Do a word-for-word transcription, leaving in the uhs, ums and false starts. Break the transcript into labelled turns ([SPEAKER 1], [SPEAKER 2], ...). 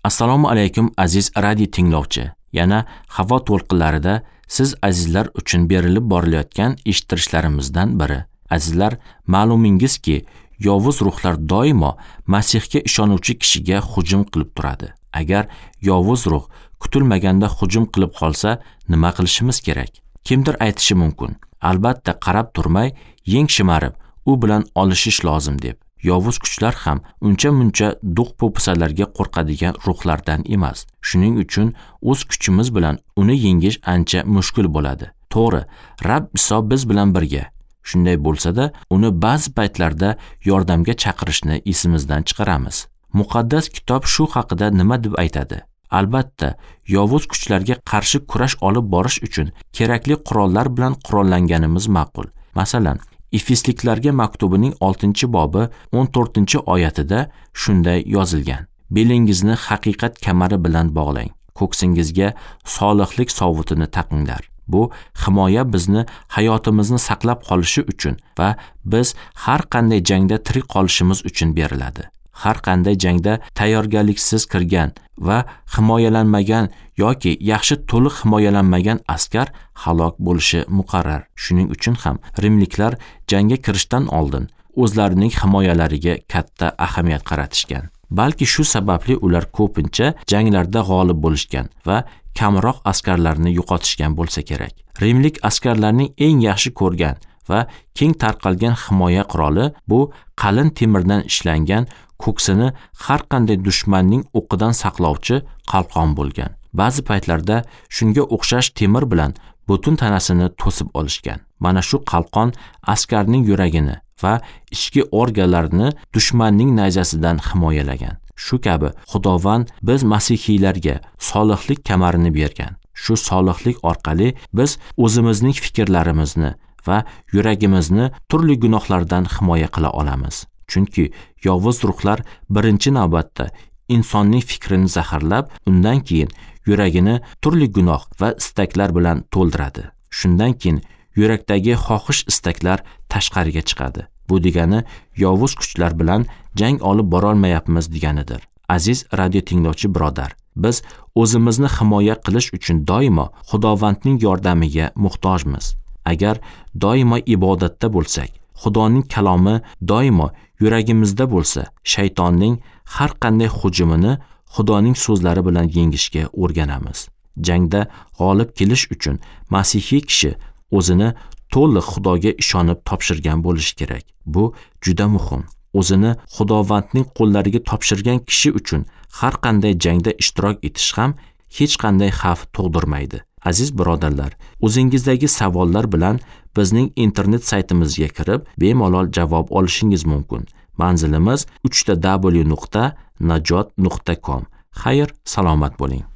[SPEAKER 1] Assalomu alaykum aziz radio tinglovchi. Yana havo to'lqinlarida siz azizlar uchun berilib borilayotgan eshittirishlarimizdan biri. Azizlar, ma'lumingizki, yovuz ruhlar doimo Masihga ishonuvchi kishiga hujum qilib turadi. Agar yovuz ruh kutilmaganda hujum qilib qolsa, nima qilishimiz kerak? Kimdir aytishi mumkin, albatta qarab turmay, yeng shimarib, u bilan olishish lozim deb. Yovuz kuchlar ham uncha-muncha do'q-po'pisalarga qo'rqadigan ruhlardan emas. Shuning uchun o'z kuchimiz bilan uni yengish ancha mushkul bo'ladi. To'g'ri, Rabb Iso biz bilan birga. Shunday bo'lsa-da, uni ba'zi paytlarda yordamga chaqirishni esimizdan chiqaramiz. Muqaddas kitob shu haqida nima deb aytadi? Albatta, yovuz kuchlarga qarshi kurash olib borish uchun kerakli qurollar bilan qurollanganimiz ma'qul. Masalan, Efesliklarga maktubining oltinchi bobi o'n to'rtinchi oyatida shunday yozilgan: Belingizni haqiqat kamari bilan bog'lang, ko'ksingizga solihlik sovutini taqinglar. Bu himoya bizni hayotimizni saqlab qolishi uchun va biz har qanday jangda tirik qolishimiz uchun beriladi. Har qanday jangda tayyorgarliksiz kirgan va himoyalanmagan yoki yaxshi to'liq himoyalanmagan askar halok bo'lishi muqarrar. Shuning uchun ham Rimliklar jangga kirishdan oldin o'zlarining himoyalariga katta ahamiyat qaratishgan. Balki shu sababli ular ko'pincha janglarda g'olib bo'lishgan va kamroq askarlarni yo'qotishgan bo'lsa kerak. Rimlik askarlarning eng yaxshi ko'rgan va keng tarqalgan himoya quroli bu qalin temirdan ishlangan, ko'ksini har qanday dushmanning o'qidan saqlovchi qalqon bo'lgan. Ba'zi paytlarda shunga o'xshash temir bilan butun tanasini to'sib olishgan. Mana shu qalqon askarning yuragini va ichki organlarini dushmanning nayzasidan himoyalagan. Shu kabi Xudovand biz masihiylarga solihlik kamarini bergan. Shu solihlik orqali biz o'zimizning fikrlarimizni va yuragimizni turli gunohlardan himoya qila olamiz. Chunki yovuz ruhlar birinchi navbatda insonning fikrini zaharlab, undan keyin yuragini turli gunoh va istaklar bilan to'ldiradi. Shundan keyin yurakdagi xohish istaklar tashqariga chiqadi. Bu degani yovuz kuchlar bilan jang olib bora olmayapmiz deganidir. Aziz radio tinglovchi birodar, biz o'zimizni himoya qilish uchun doimo Xudovandning yordamiga muhtojmiz. Agar doimo ibodatda bo'lsak, Xudoning kalomi doimo yuragimizda bo'lsa, shaytonning har qanday hujumini Xudoning so'zlari bilan yengishga o'rganamiz. Jangda g'olib kelish uchun masihiy kishi o'zini to'liq Xudoga ishonib topshirgan bo'lishi kerak. Bu juda muhim. O'zini Xudovandning qo'llariga topshirgan kishi uchun har qanday jangda ishtirok etish ham hech qanday xavf tug'dirmaydi. Aziz birodarlar, o'zingizdagi savollar bilan bizning internet saytimizga kirib, bemalol javob olishingiz mumkin. Manzilimiz uch w nuqta najot nuqta com. Xayr, salomat bo'ling.